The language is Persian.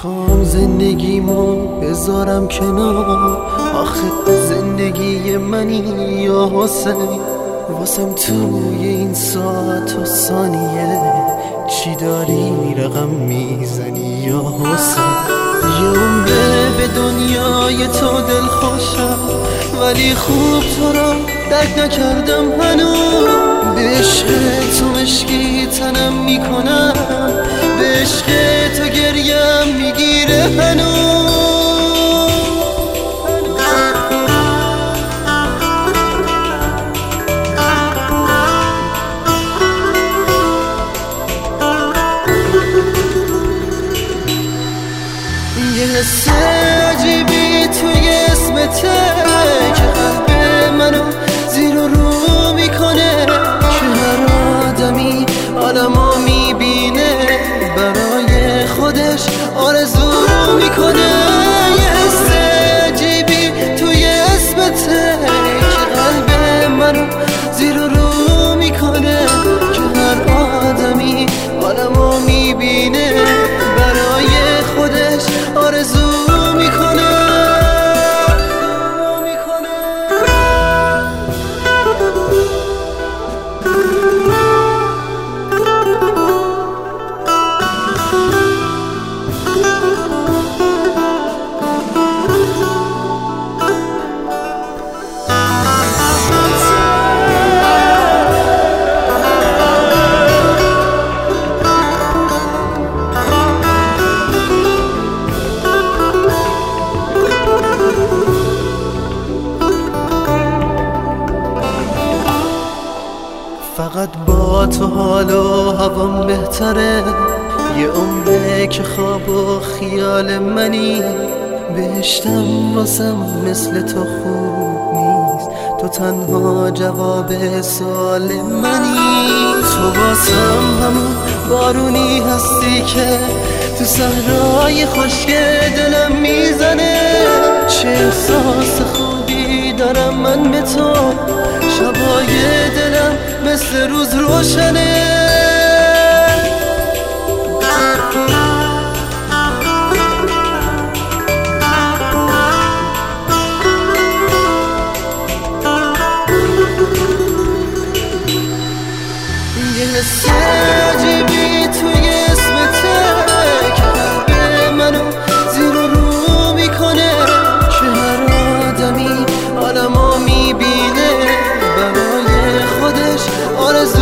میخوام زندگیمو بذارم کنار، آخه زندگی منی یا حسین. واسم توی این ساعت و ثانیه چی داری رقم میزنی یا حسین؟ یه عمره به دنیای تو دل خوشم، ولی خوب تو را درک نکردم هنوز. به عشق تو مشکی تنم میکنم، به عشق تو گریم میگیره هنوز. یه حس عجیبی توی اسمته که قلب منو زیر و رو میکنه، که هر آدمی عالمو میبینه برای خودش آرزو میکنه. یه حس عجیبی توی اسمته که قلب منو زیر و رو میکنه، که هر آدمی عالمو میبینه برای خودش آرزو میکنه. فقط با تو حال و هوام بهتره، یه عمره که خواب و خیال منی. بهشتم واسم مثل تو خوب نیست، تو تنها جواب سوال منی. تو واسم همون بارونی هستی که تو صحرای خشک دلم میزنه. چه احساس خوبی دارم من به تو، شبای دلم مثل روز روشنه. یه حس عجیبی توی اسمته که قلب منو زیر و رو میکنه، که هر آدمی عالمو میبینه برای خودش آرزو